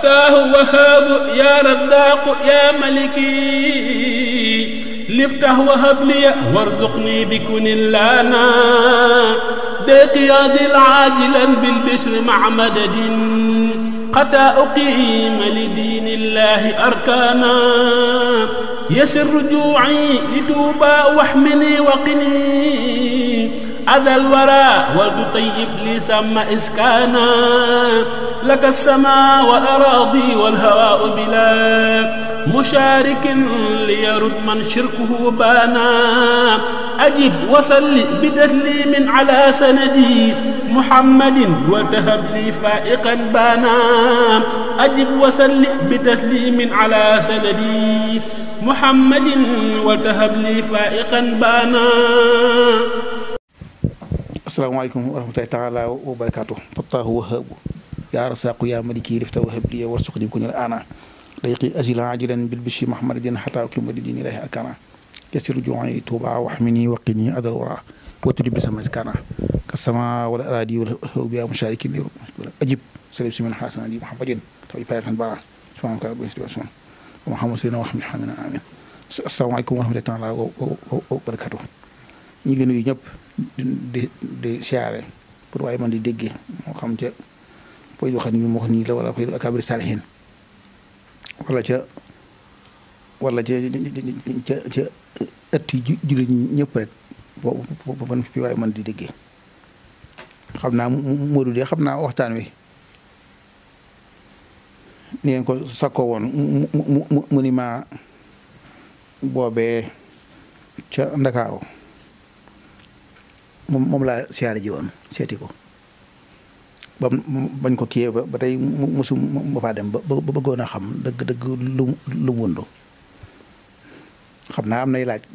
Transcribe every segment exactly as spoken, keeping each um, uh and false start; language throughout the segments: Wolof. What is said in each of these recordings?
فتاه وهاب يا رزاق يا ملكي لفتح وهب لي وارزقني بكن لنا دقياض العاجلا بالبشر مع مدد حتى أقيم لدين الله أركانا يسر رجوعي لتوبى واحمني وقني أذى الورى ولد طيب لي سم إسكانا لك السماء والأراضي والهواء بلا مشارك ليرد من شركه بانا أجب وصل بتسليم على سندي محمد وتهب لي فائقا بانا أجب وصل بتسليم على سندي محمد وتهب لي فائقا بانا. asalaamaaleykum wa rahmatullaahi taala wa barakaatu fattaahu wahaabu yaa rasaaqu yaa maliki lifta wahab li warsuqni kun ana dayqi ajila ajilan bil bishi mahmadin hatta ukima dini ilahi arkana yasir ju'i tuba wahmini waqini adal wara watudi bi sama iskana kasama wal aradi wal hawbi ya musharikin ajib salim simin hasan ali muhammadin tawi fayatan bara subhanaka rabbil izzati wa muhammad sallallahu alaihi wa sallam amin. asalaamaaleykum wa rahmatullaahi taala wa barakaatu ñi ngi nuyu ñëpp di di siyaare pour waaye man di déggee moo xam ca poy wax ni mu wax nii la wala poy akabir salihin wala ca wala ca ca ca ëtt yi jullit ñëpp rek boobu ban fi waaye man di déggee xam naa Modou de xam naa waxtaan wi ni ngeen ko sakkoo woon mu mu ni ma boobee ca Ndakaaru moom moom laa siyaare ji woon seeti ko ba bañ ko kiyee ba ba tey mosu ma faa dem ba ba bëggoon a xam dëgg-dëgg lu lu wundu xam naa am nay laaj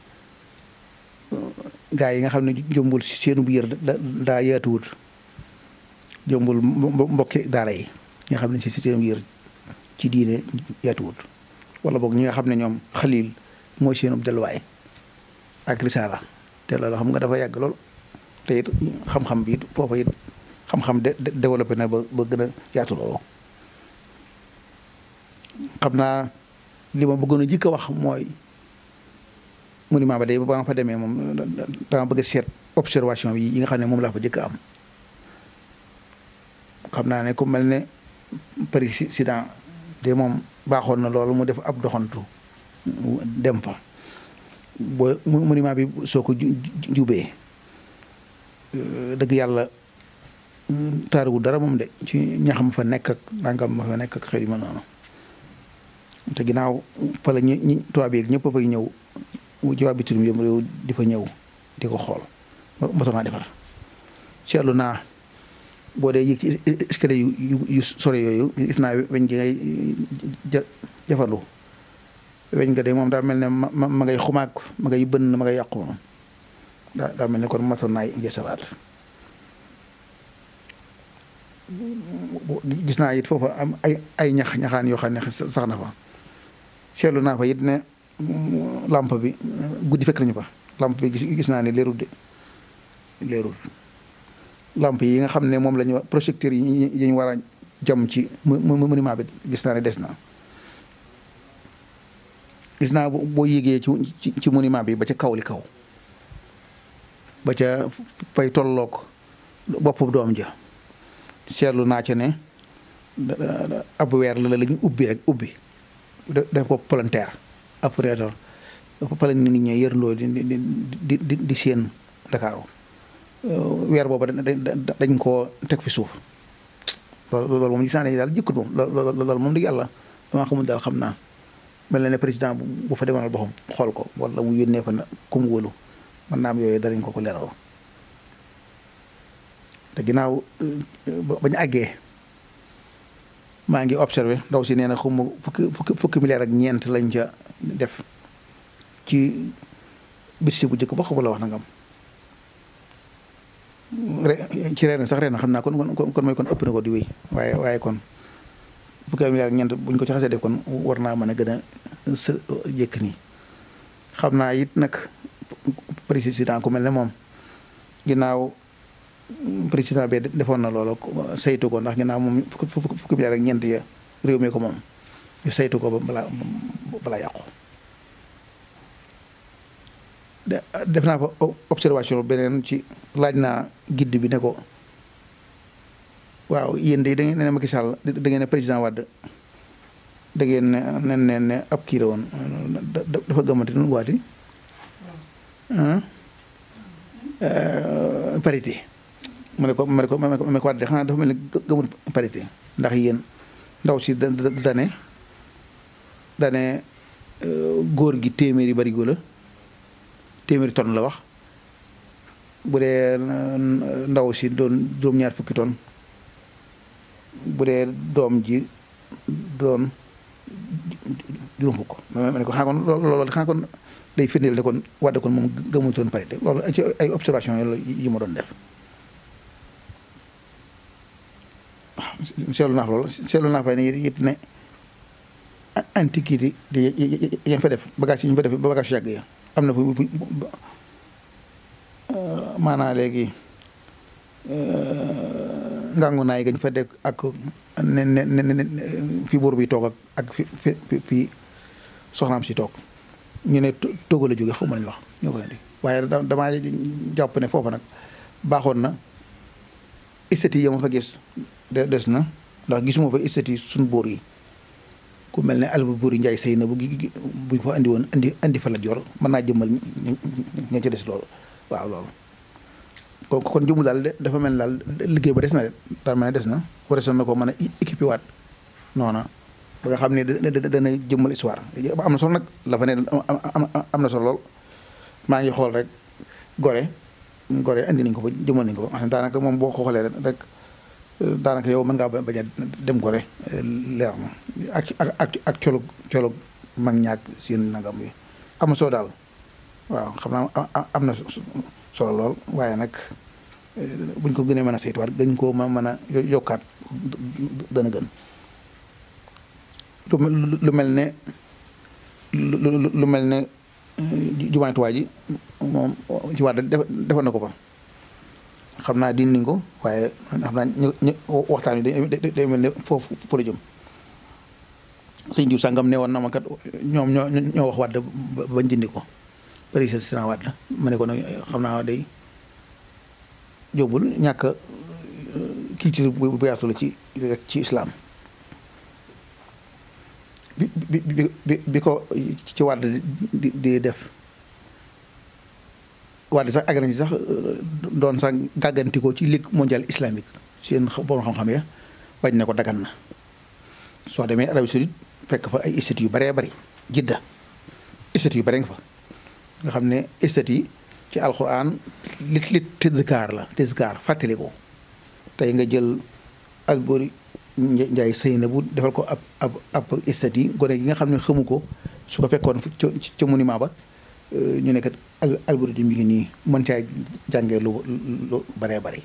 gaa yi nga xam ne jombul seenu biir daa yaatuwut jombul mbokki daara yi nga xam ne si seenu biir ci diine yaatuwut wala boog ñi nga xam ne ñoom xalil mooy seenu delluwaay ak risaala te loolu xam nga dafa yàgg lool te it xam-xam bi it foofa it xam-xam de développé na ba ba gën a yaatu loolu xam naa li ma bëggoon a jëkk a wax mooy monument ba day ba nga fa demee moom dama bëgg a seet observation yi yi nga xam ne moom laa fa jëkk a am xam naa ne ku mel ne président de moom baaxoon na loolu mu def ab doxantu dem fa boo monument bi soo ko jubee dëgg yàlla taaruwul dara moom de ci ñaxam fa nekk ak nangam ma fa nekk ak xel yu ma noonu te ginnaaw fa la ñi ñi tubaab yi ñëpp a fay ñëw jawaab bitim réew di fa ñëw di ko xool moto naa defar seetlu naa boo dee yëg ci escalier yu yu yu sore yooyu gis naa weñ gi ngay ja jafandu weñ nga de moom daa mel ne ma ma ngay xumaag ma ngay bënn ma ngay yàqu moom daa daa mel ne kon matoon naay ngeesalaat gis naa it foofa am ay ay ñax ñaxaan yoo xam ne sax na fa seetlu naa fa it ne lampe bi guddi fekk nañu fa lampe bi gis naa ne leerul de leerul lampe yi nga xam ne moom la ñu projecteur yi ñu war a jam ci monument bi gis naa ne des na gis naa boo yéegee ci ci monument bi ba ca kaw li kaw ba ca fay tolloog boppu doom ja seetlu naa ca ne ab weer la la ñu ubbi rek ubbi def ko palanteer ab reetal dafa pala nit ñi yërndoo di di di di di seen Ndakaaru weer booba dañ koo teg fi suuf loolu loolu moom gis naa ne daal jëkkut moom loolu moom di yàlla damaa xamul daal xam naa mel na ne président bu fa demoonal boppam xool ko wala bu yónnee fa na ku mu wóolu man naam yooyu danañ ko ko leeral te ginnaaw bañ àggee maa ngi observé ndaw si nee na xaw ma fukki fukki fukki milliards ak ñeent lañ ca def ci bis bu njëkk ba xaw la wax nangam ci ren sax ren xam naa kon kon kon mooy kon ëpp na ko di wéy waaye waaye kon fukki milliards ak ñeent buñ ko ci xasee def kon war naa mën a gën a sa jëkk nii xam naa it nag président ku mel ne moom ginnaaw président bi defoon na loolu saytu ko ndax ginnaaw moom fukki fukki milliards ak ñeent ya réew mi ko moom ñu saytu ko ba balaa balaa yàqu. def naa fa observation beneen ci laaj naa guide bi ne ko waaw yéen de da ngeen ne Macky Sall da ngeen ne président Wade da ngeen ne ne ne ab kii la woon dafa gëmante nu waati parité ma ne ko ma ne ko ma ne ko Wade xanaa dafa mel ni gëmut parité ndax yéen ndaw si da dane dane góor gi téeméeri barigo la téeméeri tonne la wax bu dee ndaw si doon juróom-ñaar fukki tonne bu dee doom ji doon juróom fukk ma ne ko xanaa kon loolu xanaa kon day firndeel ne kon Wade kon moom gëmutoon parité loolu ci ay observation yi ma doon def waaw seetlu naa fa loolu seetlu naa fa ne it ne antiquité di yañ fa def bagage yi ñu fa def ba bagage yàgg ya am na fu maanaa léegi ngangu naay gañ fa def ak ne ne ne fi buur bi toog ak ak fi fi fi soxnaam si toog ñu ne Togo la jóge xaw ma lañu wax ñoo ko indi waaye damaa jàpp ne foofu nag baaxoon na esthétique yi ma fa gis de des na ndax gisuma fa esthétique suñu buur yi ku mel ne Alboury Ndiaye sëy na bu buñ fa andi woon andi andi fa la jor mën naa jëmmal ña ca des loolu waaw loolu kon kon jëmul daal de dafa mel ni daal liggéey ba des na de daal mel ne des na war na ko mën a équipé waat noona ba nga xam ne dana jëmmal histoire am na solo nag la fa ne am na solo lool maa ngi xool rek gore gore andi nañ ko ba jëmmal nañ ko ba daanaka moom boo ko xoolee rek daanaka yow mën ngaa bañ a dem gore leer na ak ak ak colog colog mag ñaak seen nangam yi am na solo daal waaw xam naa am na solo lool waaye nag buñ ko gënee mën a saytuwaat gën koo ma mën a yokkaat dana gën lu mel ne lu mel ne jumaay Tuubaa ji moom ci waat defoon na ko fa xam naa dindi ko waaye xam naa ñu ñu waxtaan wi day mel ne foofu fa la jëm sëñ diw sàngam ne woon na ma kat ñoom ñoo ñoo wax Wàdd ba jëndi ko président Wàdd ma ne ko nag xam naa day jóobul ñàkk culture bu yaatu la ci ci islam bi bi bi bi ko ci Wàdd di di def Wàdd sax agran ci sax doon sax gàggantikoo ci ligue mondiale islamique seen borom xam-xam ya bañ na ko dagan na soo demee Arabie Saoudite fekk fa ay institut yu bëree bëri Jidda institut yu bëri nga fa nga xam ne institut yi ci alquran lit lit tizkaar la tizkaar fàttali ko tey nga jël Alboury Ndiaye sëy na bu defal ko ab ab ab institut yi gone gi nga xam ne xamu ko su ko fekkoon ca monument ba ñu ne kat Alboury di mi ngi nii mën caa jàngee lu lu bëree bëri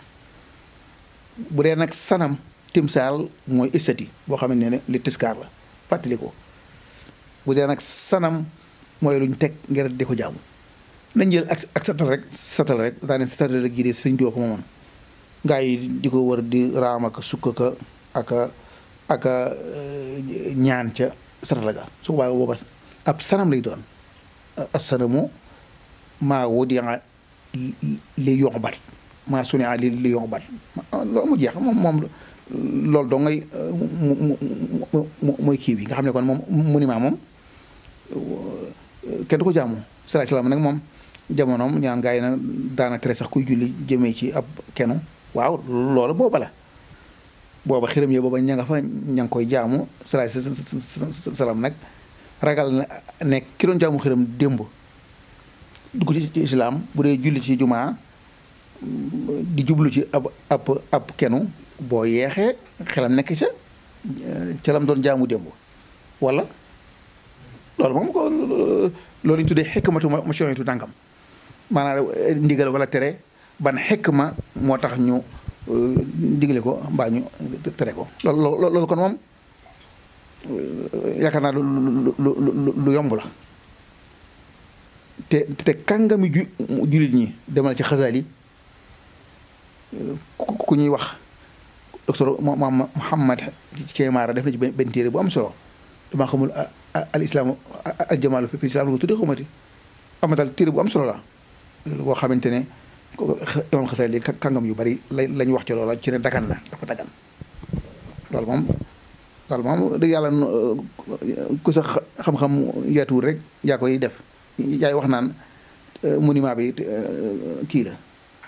bu dee nag sanam timsaal mooy istati boo xam ne ne li tiskaar la fàttali ko bu dee nag sanam mooy luñ teg ngir di ko jaamu nañ jël ak ak satal rek satal rek daane satal rek ji de sëñ Tuubaa ko moomoon gaa yi di ko wër di raam ak sukk ka ak ak ñaan ca satal ga su boobaa booba ab sanam lay doon assanamu maa wudi'a li yu'bad maa suni'a li li yu'bad loolu mu jeex moom moom loolu doo ngay mooy kii bi nga xam ne kon moom monument moom kenn du ko jaamu salaay salaam nag moom jamonoom ñaan gaa yi nag daana tere sax kuy julli jëmee ci ab kenu waaw loolu booba la booba xiram yo booba ña nga fa ña ngi koy jaamu salaay salaam nag ragal na ne ki doon jaamu xiram démb dugg ci islam bu dee julli ci jumaa di jublu ci ab ab ab kenu boo yeexee xelam nekk ca ca lam doon jaamu démb wala loolu moom ko loolu ñu tuddee xikmatu ma soñitu dàngam maanaam ndigal wala tere ban xikma moo tax ñu digale ko mbaa ñu tere ko loolu loolu kon moom yaakaar naa lu lu lu lu yomb la te te kàngami ju jullit ñi demal ci Xasaali ku ñuy wax docteur Mouhammad Thiemara def na ci benn téere bu am solo damaa xamul al islaamu al jamaalu fi islam lu tuddee xamati am na daal téere bu am solo la boo xamante ne imam Xasaali kàngam yu bari lañ wax ci loola ci ne dagan na dafa dagan loolu moom loolu moom dëgg yàlla ku sa xam-xam yaatuwul rek yaa koy def yaay wax naan monument bi kii la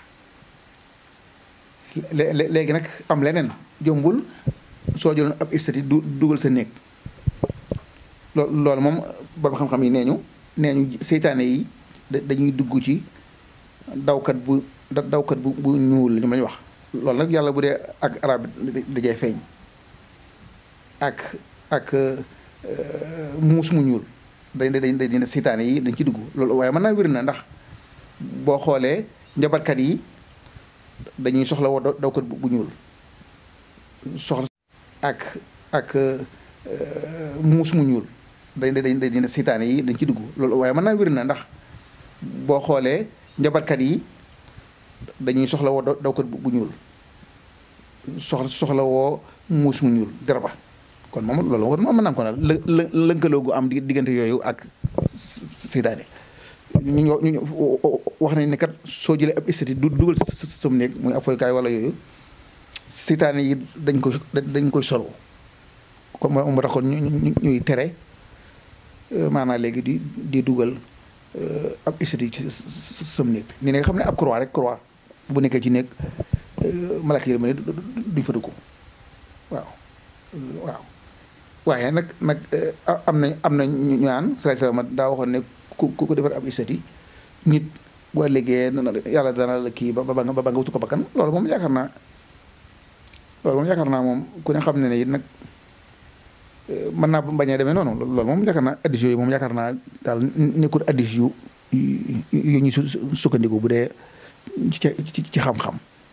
léegi nag am leneen jombul soo jëloon ab istati du dugal sa néeg loolu loolu moom borom xam-xam yi nee ñu nee ñu seytaane yi dañuy dugg ci dawkat bu dawkat bu bu ñuul ñu lañu wax loolu nag yàlla bu dee ak arab dajee feeñ ak ak muus mu ñuul dañ dañ dañ seytaane yi dañ ci dugg loolu waaye mën naa wér na ndax boo xoolee njabarkat yi dañuy soxla woo dawkat bu ñuul soxla ak ak muus mu ñuul dañ dañ dañ seytaane yi dañ ci dugg loolu waaye mën naa wér na ndax boo xoolee njabarkat yi dañuy soxla woo dawkat bu ñuul soxla soxla woo muus mu ñuul garaba kon moom loolu war mën naa ko nag lë lë lëkkaloo gu am diggante yooyu ak seytaane ñu ñu wax nañ ne kat soo jëlee ab istati du dugal sam néeg muy ab foykaay wala yooyu seytaane yi dañ koy dañ koy solo kon moo moo taxoon ñu ñuy tere maanaam léegi di di dugal ab istati ci sam néeg ni nga xam ne ab croix rek croix bu nekkee ci néeg malaka yi ma ne duñ fa dugg waaw waaw waaye nag nag am na am na ñu ñaan salaay salaam daa waxoon ne ku ku defar ab istati nit boo liggéeyee yàlla dana la kii ba ba nga ba nga wutu ko bakkan loolu moom yaakaar naa loolu moom yaakaar naa moom ku ne xam ne ne it nag mën naa bañ a demee noonu loolu moom yaakaar naa addis yooyu moom yaakaar naa daal nekkul addis yu yu ñu sukkandiku bu dee ci ci xam-xam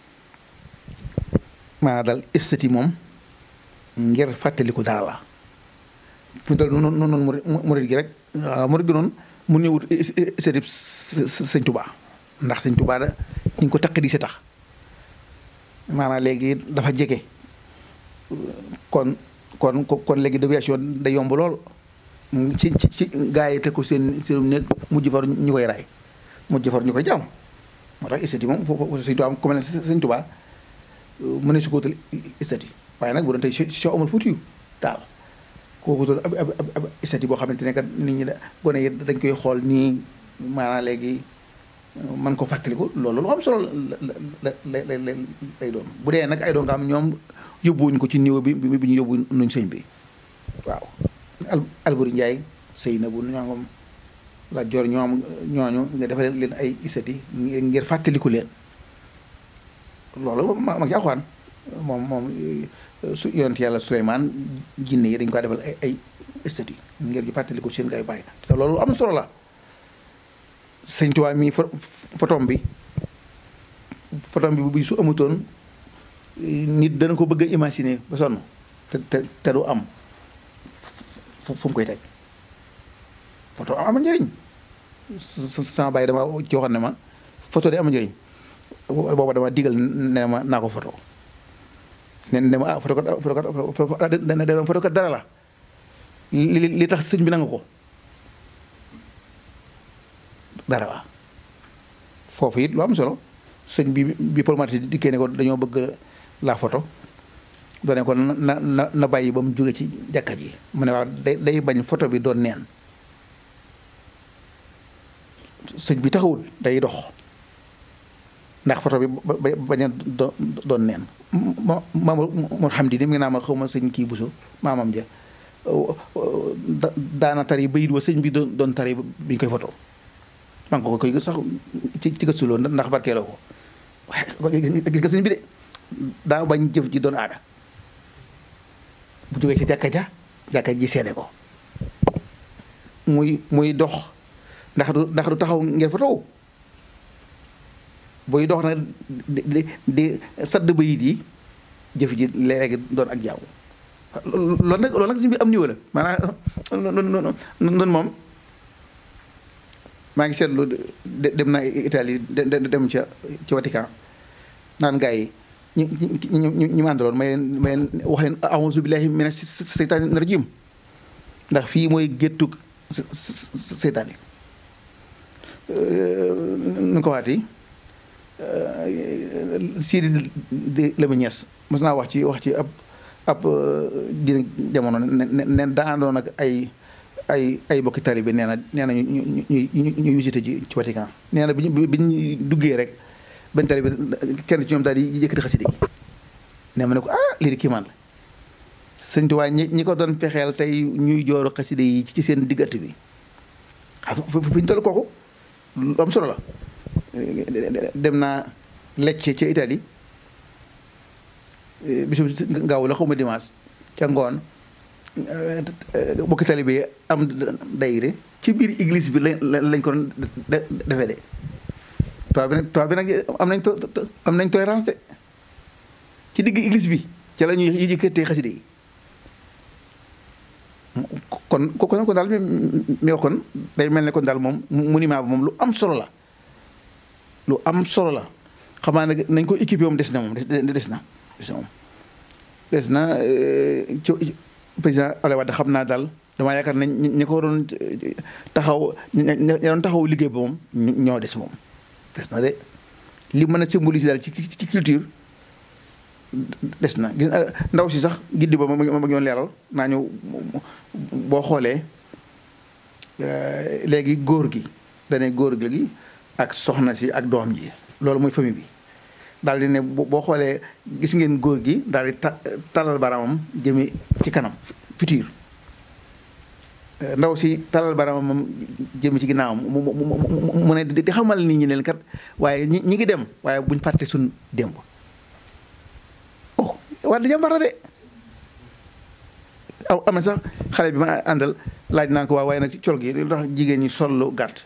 maanaam daal istati moom ngir fàttaliku dara la fu dal noonu noonu murid gi rek waaw murid gi noonu mun ñëw wut istati sëñ Tuubaa ndax sëñ Tuubaa da ñu ngi ko taq di si tax maanaam léegi dafa jege kon kon kon léegi déviation da yomb lool ci ci ci gaa yi te ko seen seen nekk mujj far ñu koy raay mujj far ñu koy jaam moo tax istati moom foofu sëñ Tuubaa ku mel ne sëñ Tuubaa mu ne su ko wutal istati waaye nag bu doon tey Cheikh Omar Foutiyou Tall kooku doon ab ab ab istati boo xamante ne kat nit ñi da gone yi dañ koy xool nii maanaam léegi man ko fàttaliku loolu lu am solo la la la lay doon bu dee nag ay doon nga am ñoom yóbbuwuñ ko ci niveau bi bi ñu yóbbu nuñ sëñ bi waaw. Alburi Njaay sëy na bu ñoom la jor ñoom ñooñu nga defal leen ay istati ngir fàttaliku leen loolu ma ma ci Alxuraan moom moom su yonent yàlla Suleymaan jinne yi dañ ko defal ay ay istati ngir ñu fàttaliku seen gaay bàyyi te loolu am solo la. Sëñ Tuubaa mi fotom bi fotom bi bu su amutoon nit dana ko bëgg a imaginer ba sonn te te te du am fu mu koy teg photo am njëriñ sama bàyyi dama ci waxoon ne ma photo de am njëriñ booba dama digal ne ma naa ko photo ne ne ma ah photo kat photo kat photo kat dara la li li tax sëñ bi nangu ko dara la foofu it lu am solo sëñ bi bi problématique di dikkee ne ko dañoo bëgg la photo doone ko na na na bàyyi ba mu jóge ci jàkka ji mu ne waaw day day bañ photo bi doon neen sëñ bi taxawul day dox ndax photo bi ba bañ a doon neen ma maama moo xam di ni mi ngi naa ma xaw ma sëñ kii buso maamam ja daana tari bayit wa sëñ bi doon doon tari bi ñu koy photo man ko koy sax ci ci gëstuloo ndax barkeeloo ko waaye gis nga sëñ bi de daa bañ jëf ji doon aada bu jógee ci jàkka ja jàkka ji seede ko muy muy dox ndax du ndax du taxaw ngeen fa taw buy dox nag di di sadd bayit yi jëf ji léegi doon ak jaaw loolu nag loolu nag sëñ bi am niveau la maanaam noonu noonu moom maa ngi seetlu dem na Italie dem ca ci Vatican naan gars yi ñi ñi ñi ñi ma àndaloon may leen may leen wax leen a'uuzu billaahi mina seytaani rajiim ndax fii mooy géttug seytaane nu ko waati Sidi Lamine Niass mos naa wax ci wax ci ab ab dina jamono ne daa àndoon ak ay ay ay bokki taalibe nee na nee na ñu ñu ñu ñu visité ji ci Vatican nee na bi ñu bi ñu duggee rek benn taalibe kenn ci ñoom daal di yëkkati xasida yi nee ma ne ko ah lii di kiimaan la sëñ Tuubaa ñi ñi ko doon pexeel tey ñuy jooru xasida yi ci seen diggante bi ah fu ñu toll kooku lu am solo la dem naa Lecce ca Italie bisum ngaaw la xaw ma dimanche ca ngoon bokki taalibe yi am dayre ci biir église bi lañ lañ ko doon defee de toit bi nag toit bi nag am nañ to am nañ tolérance de ci digg église bi ca la ñuy yëkkatee xasida yi kon kon kon daal mi wax kon day mel ne kon daal moom monument ba moom lu am solo la lu am solo la xamaa nag nañ ko équipé moom des na moom des na des na moom des na ci président Abdoulaye Wade xam naa daal damaa yaakaar nañ ñi ko doon taxaw ña doon taxaw liggéey ba moom ñoo des moom des na de li mën a symboliser daal ci ci culture des na gis ndaw si sax giddi ba ma ma ñoon leeral naa ñëw boo xoolee léegi góor gi dane góor gi ak soxna si ak doom ji loolu mooy famille bi daal di ne boo xoolee gis ngeen góor gi daal di ta talal baramam jëme ci kanam futur ndaw si talal baramam moom jëme ci ginnaawam mu mu mu ne di xamal nit ñi leen kat waaye ñi ñi ngi dem waaye buñ fàtte suñ démb oh war da jàmbara de aw am na sax xale bi ma àndal laaj naan ko waaw waaye nag col gi lu tax jigéen ñi sol lu gàtt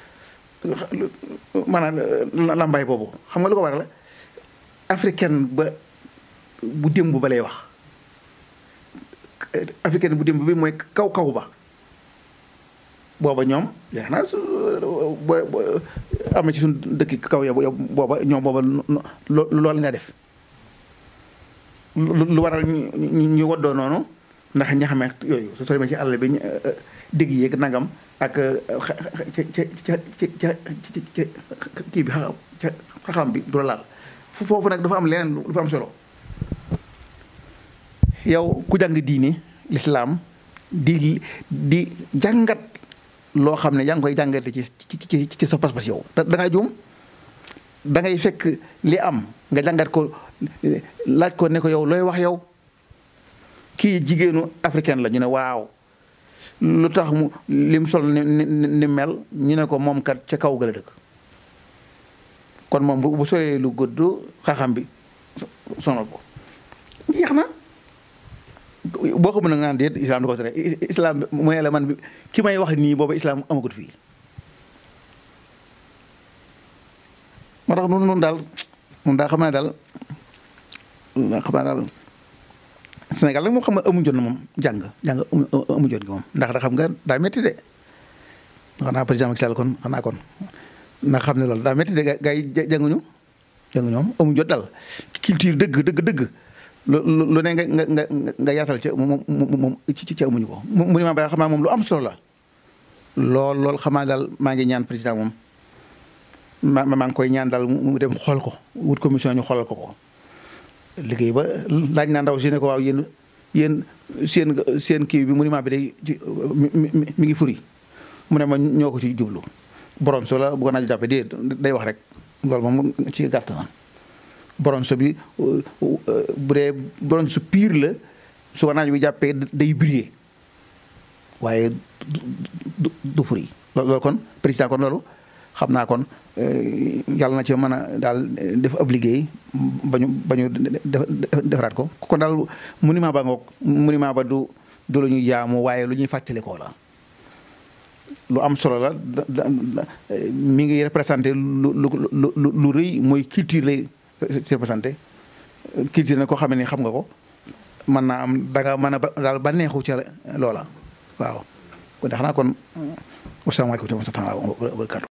maanaam lambaay boobu xam nga lu ko waral africaine ba bu démb ba lay wax africaine bu démb bi mooy kaw kaw ba booba ñoom yaa naa su am na ci suñu dëkk kaw ya booba ñoom booba loolu nga def lu waral ñu ñu woddoo noonu ndax ñaxame yooyu su soo demee ci àll bi dégg yeeg nangam ak ca ca ca ca ca kii bi ca xam bi du la laal foofu nag dafa am leneen lu fa am solo yow ku jàng diini lislaam di di jàngat loo xam ne yaa ngi koy jàngate ci ci ci sa pas-pas yow da da ngaa juum da ngay fekk li am nga jàngat ko laaj ko ne ko yow looy wax yow kii jigéenu africaine la ñu ne waaw lu tax mu lim sol ni ni mel ñu ne ko moom kat ca kaw ga la dëkk kon moom bu solee lu gudd xaaxam bi sonal ko jeex na boo ko mën a ngaan déet islam du ko tere islam mooy la man bi ki may wax nii booba islam amagut fii moo tax noonu noonu daal noonu daal xam naa daal xam naa daal Sénégal nag moom xam nga amu jot na moom jàng jàng amu jot gi moom ndax da xam nga daa métti de xanaa président Macky Sall kon xanaa kon ndax xam ne loolu daa métti de gaa yi jànguñu jànguñu moom amu jot daal culture dëgg dëgg dëgg lu lu ne nga nga nga nga yaatal ca moom moom ci ci amuñu ko mu ni ma ba xam naa moom lu am solo la lool lool xam naa daal maa ngi ñaan président moom ma maa ngi koy ñaan daal mu dem xool ko wut commission ñu xoolal ko ko liggéey ba laaj naa ndaw si ne ko waaw yéen yéen seen seen kii bi monument bi day ci mi ngi furi mu ne ma ñoo ko ci jublu bronze la bu ko naaj jàppe dee day wax rek loolu moom ci gàtt na bronze bi bu dee bronze pire la su ko naaj bi jàppee day briller waaye du du furi loolu kon président kon loolu xam naa kon yàlla na ci mën a daal def ab liggéey ba ñu ba ñu defaraat ko kon daal monument ba ngoog monument ba du du lu ñuy jaamu waaye lu ñuy fàttalikoo la lu am solo la mi ngi représenté lu lu lu lu rëy mooy culture lay représenté culture nag koo xam ne xam nga ko mën naa am da nga mën a ba daal ba neexu ca loola waaw kon ndax naa kon wasalaamaaleykum wa rahmatulah wa barakatu